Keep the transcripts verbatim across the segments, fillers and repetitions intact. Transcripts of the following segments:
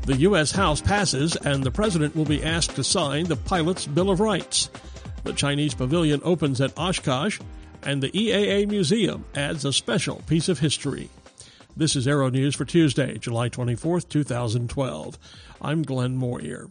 The U S. House passes, and the president will be asked to sign the Pilot's Bill of Rights. The Chinese pavilion opens at Oshkosh, and the E A A Museum adds a special piece of history. This is Aero News for Tuesday, July twenty-fourth, two thousand twelve. I'm Glenn Moyer.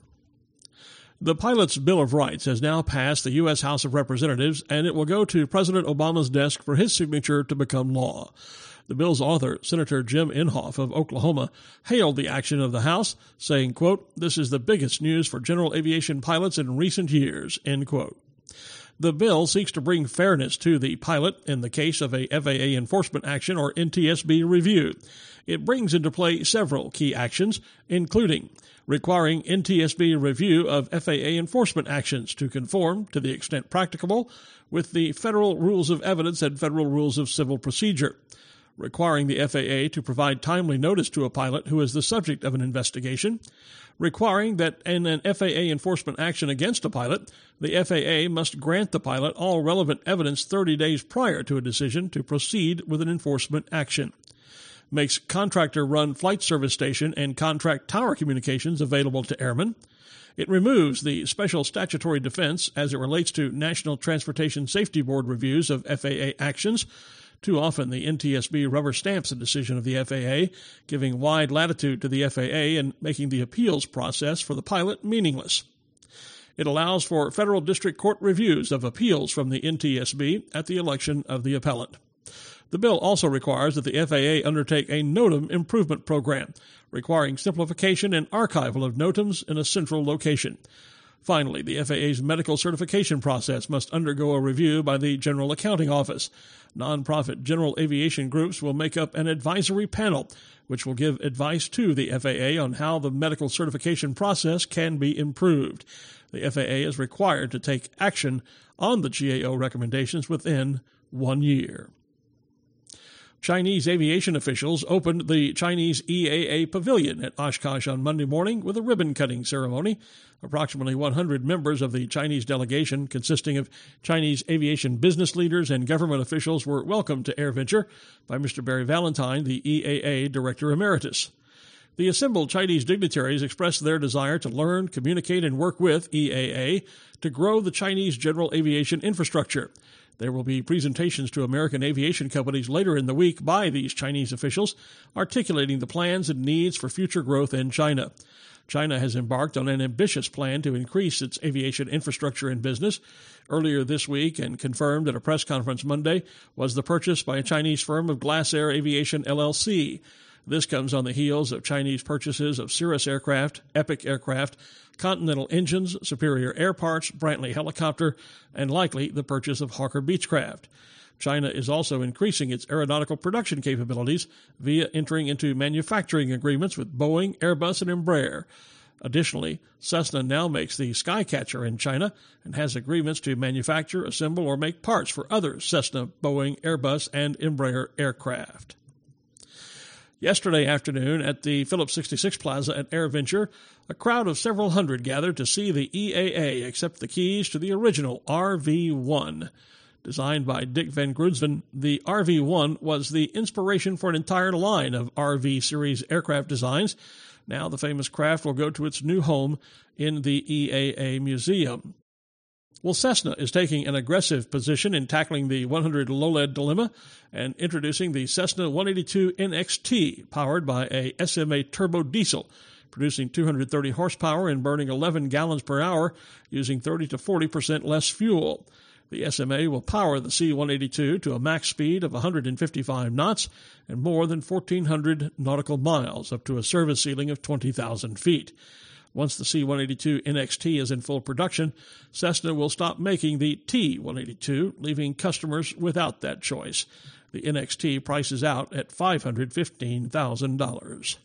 The Pilot's Bill of Rights has now passed the U S. House of Representatives, and it will go to President Obama's desk for his signature to become law. The bill's author, Senator Jim Inhofe of Oklahoma, hailed the action of the House, saying, quote, "This is the biggest news for general aviation pilots in recent years," end quote. The bill seeks to bring fairness to the pilot in the case of a F A A enforcement action or N T S B review. It brings into play several key actions, including requiring N T S B review of F A A enforcement actions to conform, to the extent practicable, with the federal rules of evidence and federal rules of civil procedure, requiring the F A A to provide timely notice to a pilot who is the subject of an investigation, requiring that in an F A A enforcement action against a pilot, the F A A must grant the pilot all relevant evidence thirty days prior to a decision to proceed with an enforcement action, makes contractor-run flight service station and contract tower communications available to airmen. It removes the special statutory defense as it relates to National Transportation Safety Board reviews of F A A actions. Too often, the N T S B rubber stamps a decision of the F A A, giving wide latitude to the F A A and making the appeals process for the pilot meaningless. It allows for federal district court reviews of appeals from the N T S B at the election of the appellant. The bill also requires that the F A A undertake a NOTAM improvement program, requiring simplification and archival of NOTAMs in a central location. Finally, the F A A's medical certification process must undergo a review by the General Accounting Office. Nonprofit general aviation groups will make up an advisory panel, which will give advice to the F A A on how the medical certification process can be improved. The F A A is required to take action on the G A O recommendations within one year. Chinese aviation officials opened the Chinese E A A Pavilion at Oshkosh on Monday morning with a ribbon-cutting ceremony. Approximately one hundred members of the Chinese delegation, consisting of Chinese aviation business leaders and government officials, were welcomed to AirVenture by Mister Barry Valentine, the E A A Director Emeritus. The assembled Chinese dignitaries expressed their desire to learn, communicate, and work with E A A to grow the Chinese general aviation infrastructure. There will be presentations to American aviation companies later in the week by these Chinese officials, articulating the plans and needs for future growth in China. China has embarked on an ambitious plan to increase its aviation infrastructure and business. Earlier this week, and confirmed at a press conference Monday, was the purchase by a Chinese firm of Glasair Aviation L L C. This comes on the heels of Chinese purchases of Cirrus Aircraft, Epic Aircraft, Continental Engines, Superior Air Parts, Brantley Helicopter, and likely the purchase of Hawker Beechcraft. China is also increasing its aeronautical production capabilities via entering into manufacturing agreements with Boeing, Airbus, and Embraer. Additionally, Cessna now makes the Skycatcher in China and has agreements to manufacture, assemble, or make parts for other Cessna, Boeing, Airbus, and Embraer aircraft. Yesterday afternoon at the Phillips sixty-six Plaza at AirVenture, a crowd of several hundred gathered to see the E A A accept the keys to the original R V one. Designed by Dick Van Grunsven, the R V one was the inspiration for an entire line of R V series aircraft designs. Now the famous craft will go to its new home in the E A A Museum. Well, Cessna is taking an aggressive position in tackling the one hundred low lead dilemma and introducing the Cessna one eighty-two N X T, powered by a S M A turbo diesel, producing two hundred thirty horsepower and burning eleven gallons per hour, using thirty to forty percent less fuel. The S M A will power the C one eighty-two to a max speed of one hundred fifty-five knots and more than fourteen hundred nautical miles, up to a service ceiling of twenty thousand feet. Once the C one eighty-two N X T is in full production, Cessna will stop making the T one eighty-two, leaving customers without that choice. The N X T prices out at five hundred fifteen thousand dollars.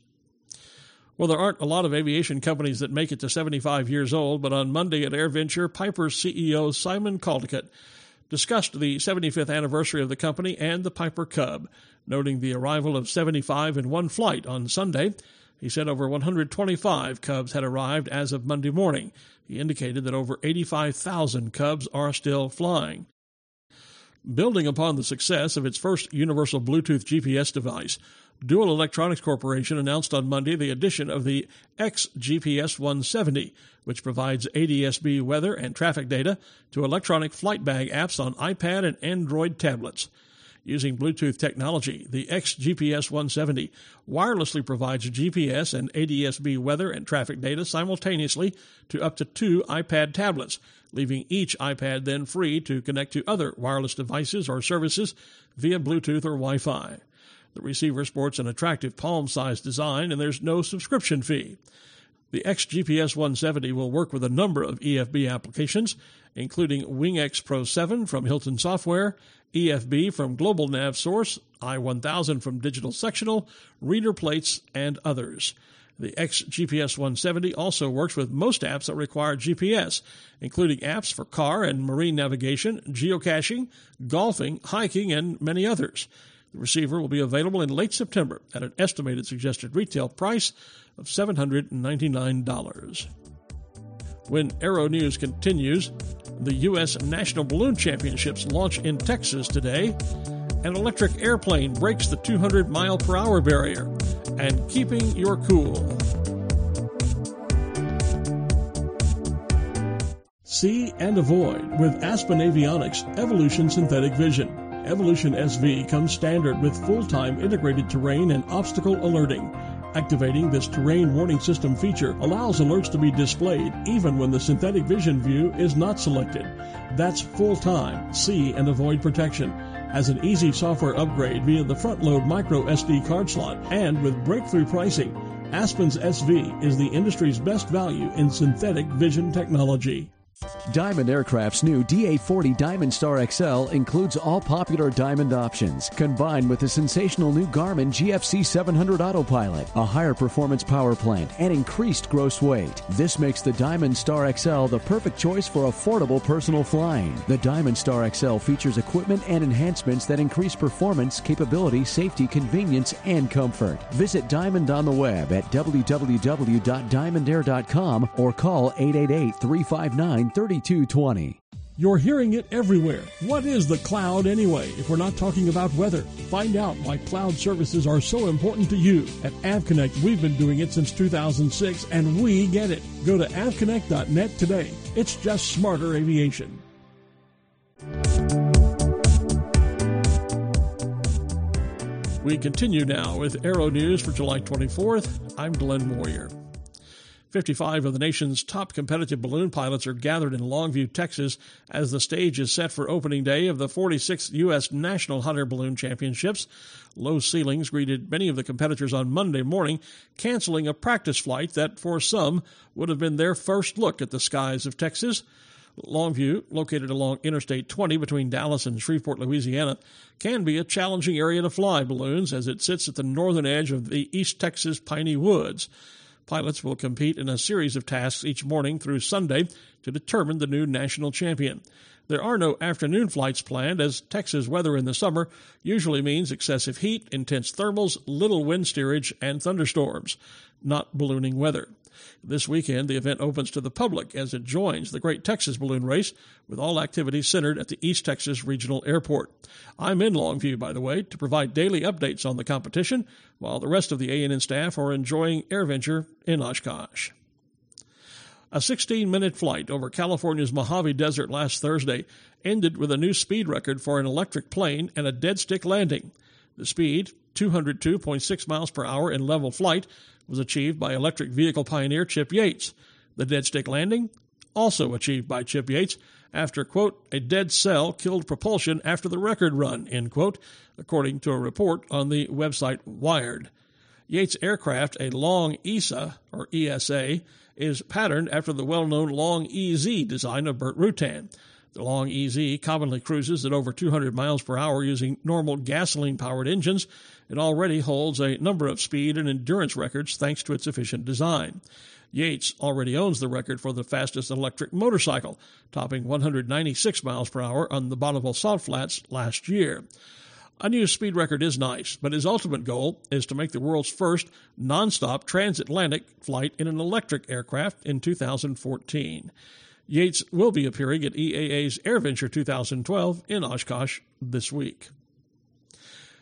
Well, there aren't a lot of aviation companies that make it to seventy-five years old, but on Monday at AirVenture, Piper's C E O Simon Caldicott discussed the seventy-fifth anniversary of the company and the Piper Cub, noting the arrival of seventy-five in one flight on Sunday. He said over one hundred twenty-five Cubs had arrived as of Monday morning. He indicated that over eighty-five thousand Cubs are still flying. Building upon the success of its first universal Bluetooth G P S device, Dual Electronics Corporation announced on Monday the addition of the X G P S one seventy, which provides A D S B weather and traffic data to electronic flight bag apps on iPad and Android tablets. Using Bluetooth technology, the X G P S one seventy wirelessly provides G P S and A D S B weather and traffic data simultaneously to up to two iPad tablets, leaving each iPad then free to connect to other wireless devices or services via Bluetooth or Wi-Fi. The receiver sports an attractive palm-sized design, and there's no subscription fee. The X G P S one seventy will work with a number of E F B applications, including WingX Pro seven from Hilton Software, E F B from Global Nav Source, I one thousand from Digital Sectional, reader plates, and others. The X G P S one seventy also works with most apps that require G P S, including apps for car and marine navigation, geocaching, golfing, hiking, and many others. The receiver will be available in late September at an estimated suggested retail price of seven hundred ninety-nine dollars. When Aero News continues, the U S National Balloon Championships launch in Texas today. An electric airplane breaks the two hundred mile per hour barrier. And keeping your cool. See and avoid with Aspen Avionics Evolution Synthetic Vision. Evolution S V comes standard with full-time integrated terrain and obstacle alerting. Activating this terrain warning system feature allows alerts to be displayed even when the synthetic vision view is not selected. That's full-time see and avoid protection. As an easy software upgrade via the front-load micro S D card slot and with breakthrough pricing, Aspen's S V is the industry's best value in synthetic vision technology. Diamond Aircraft's new D eight forty Diamond Star X L includes all popular Diamond options, combined with the sensational new Garmin G F C seven hundred Autopilot, a higher performance power plant, and increased gross weight. This makes the Diamond Star X L the perfect choice for affordable personal flying. The Diamond Star X L features equipment and enhancements that increase performance, capability, safety, convenience, and comfort. Visit Diamond on the web at w w w dot diamond air dot com or call eight eight eight, three five nine, three two two zero. You're hearing it everywhere. What is the cloud anyway, if we're not talking about weather? Find out why cloud services are so important to you. At AvConnect, we've been doing it since two thousand six, and we get it. Go to av connect dot net today. It's just smarter aviation. We continue now with Aero News for July twenty-fourth. I'm Glenn Moyer. fifty-five of the nation's top competitive balloon pilots are gathered in Longview, Texas, as the stage is set for opening day of the forty-sixth U S National Hot Air Balloon Championships. Low ceilings greeted many of the competitors on Monday morning, canceling a practice flight that, for some, would have been their first look at the skies of Texas. Longview, located along Interstate twenty between Dallas and Shreveport, Louisiana, can be a challenging area to fly balloons as it sits at the northern edge of the East Texas piney woods. Pilots will compete in a series of tasks each morning through Sunday to determine the new national champion. There are no afternoon flights planned, as Texas weather in the summer usually means excessive heat, intense thermals, little wind steerage, and thunderstorms, not ballooning weather. This weekend, the event opens to the public as it joins the Great Texas Balloon Race, with all activities centered at the East Texas Regional Airport. I'm in Longview, by the way, to provide daily updates on the competition, while the rest of the A and N staff are enjoying AirVenture in Oshkosh. A sixteen-minute flight over California's Mojave Desert last Thursday ended with a new speed record for an electric plane and a dead-stick landing. The speed, two hundred two point six miles per hour in level flight, was achieved by electric vehicle pioneer Chip Yates. The dead-stick landing, also achieved by Chip Yates, after, quote, a dead cell killed propulsion after the record run, end quote, according to a report on the website Wired. Yates' aircraft, a Long E S A, or E S A, is patterned after the well-known Long E Z design of Burt Rutan. The Long E Z commonly cruises at over two hundred miles per hour using normal gasoline-powered engines. It already holds a number of speed and endurance records thanks to its efficient design. Yates already owns the record for the fastest electric motorcycle, topping one hundred ninety-six miles per hour on the Bonneville Salt Flats last year. A new speed record is nice, but his ultimate goal is to make the world's first nonstop transatlantic flight in an electric aircraft in two thousand fourteen. Yates will be appearing at E A A's AirVenture two thousand twelve in Oshkosh this week.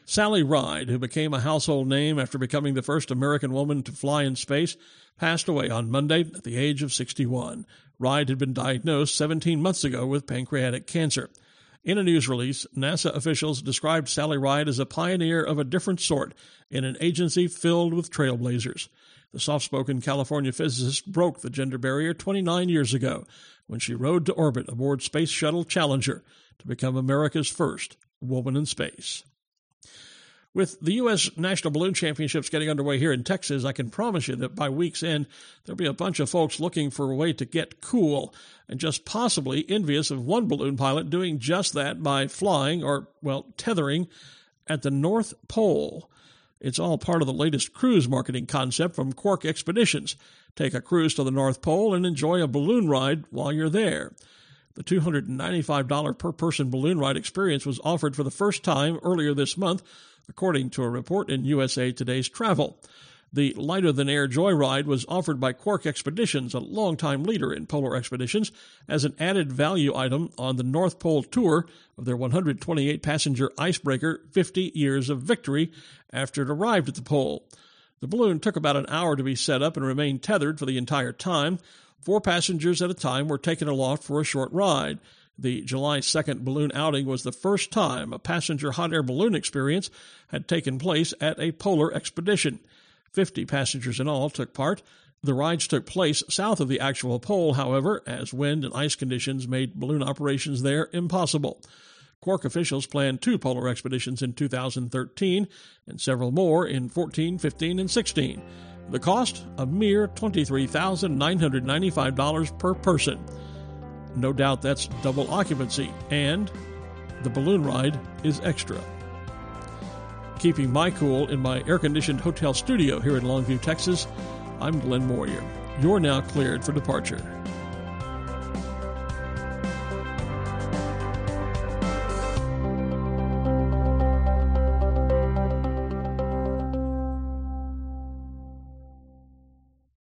Sally Ride, who became a household name after becoming the first American woman to fly in space, passed away on Monday at the age of sixty-one. Ride had been diagnosed seventeen months ago with pancreatic cancer. In a news release, NASA officials described Sally Ride as a pioneer of a different sort in an agency filled with trailblazers. The soft-spoken California physicist broke the gender barrier twenty-nine years ago when she rode to orbit aboard Space Shuttle Challenger to become America's first woman in space. With the U S National Balloon Championships getting underway here in Texas, I can promise you that by week's end, there'll be a bunch of folks looking for a way to get cool and just possibly envious of one balloon pilot doing just that by flying or, well, tethering at the North Pole. It's all part of the latest cruise marketing concept from Quark Expeditions. Take a cruise to the North Pole and enjoy a balloon ride while you're there. The two hundred ninety-five dollars per person balloon ride experience was offered for the first time earlier this month, according to a report in U S A Today's Travel. The lighter-than-air joyride was offered by Quark Expeditions, a longtime leader in polar expeditions, as an added value item on the North Pole tour of their one hundred twenty-eight passenger icebreaker, fifty Years of Victory, after it arrived at the pole. The balloon took about an hour to be set up and remained tethered for the entire time. Four passengers at a time were taken aloft for a short ride. The July second balloon outing was the first time a passenger hot air balloon experience had taken place at a polar expedition. Fifty passengers in all took part. The rides took place south of the actual pole, however, as wind and ice conditions made balloon operations there impossible. Quark officials planned two polar expeditions in two thousand thirteen and several more in fourteen, fifteen, and sixteen. The cost, a mere twenty-three thousand nine hundred ninety-five dollars per person. No doubt that's double occupancy, and the balloon ride is extra. Keeping my cool in my air-conditioned hotel studio here in Longview, Texas, I'm Glenn Moyer. You're now cleared for departure.